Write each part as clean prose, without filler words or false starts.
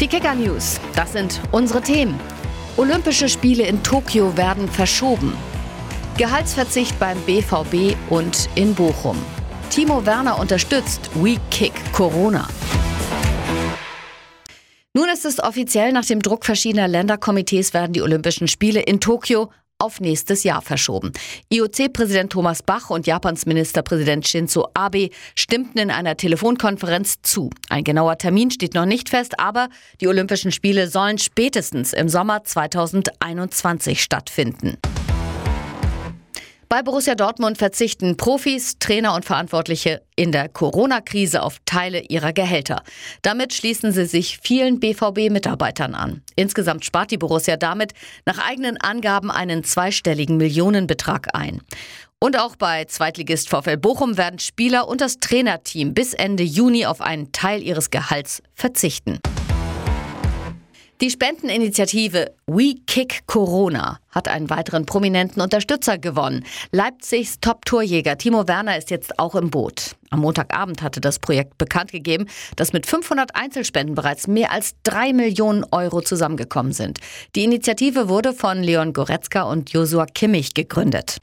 Die Kicker News, das sind unsere Themen. Olympische Spiele in Tokio werden verschoben. Gehaltsverzicht beim BVB und in Bochum. Timo Werner unterstützt We Kick Corona. Nun ist es offiziell, nach dem Druck verschiedener Länderkomitees werden die Olympischen Spiele in Tokio auf nächstes Jahr verschoben. IOC-Präsident Thomas Bach und Japans Ministerpräsident Shinzo Abe stimmten in einer Telefonkonferenz zu. Ein genauer Termin steht noch nicht fest, aber die Olympischen Spiele sollen spätestens im Sommer 2021 stattfinden. Bei Borussia Dortmund verzichten Profis, Trainer und Verantwortliche in der Corona-Krise auf Teile ihrer Gehälter. Damit schließen sie sich vielen BVB-Mitarbeitern an. Insgesamt spart die Borussia damit nach eigenen Angaben einen zweistelligen Millionenbetrag ein. Und auch bei Zweitligist VfL Bochum werden Spieler und das Trainerteam bis Ende Juni auf einen Teil ihres Gehalts verzichten. Die Spendeninitiative We Kick Corona hat einen weiteren prominenten Unterstützer gewonnen. Leipzigs Top-Torjäger Timo Werner ist jetzt auch im Boot. Am Montagabend hatte das Projekt bekannt gegeben, dass mit 500 Einzelspenden bereits mehr als 3 Millionen Euro zusammengekommen sind. Die Initiative wurde von Leon Goretzka und Joshua Kimmich gegründet.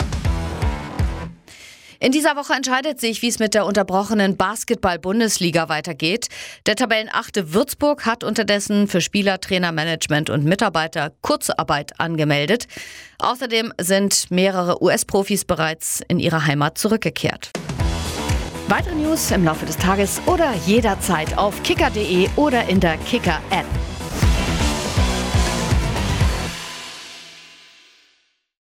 In dieser Woche entscheidet sich, wie es mit der unterbrochenen Basketball-Bundesliga weitergeht. Der Tabellenachte Würzburg hat unterdessen für Spieler, Trainer, Management und Mitarbeiter Kurzarbeit angemeldet. Außerdem sind mehrere US-Profis bereits in ihre Heimat zurückgekehrt. Weitere News im Laufe des Tages oder jederzeit auf kicker.de oder in der Kicker-App.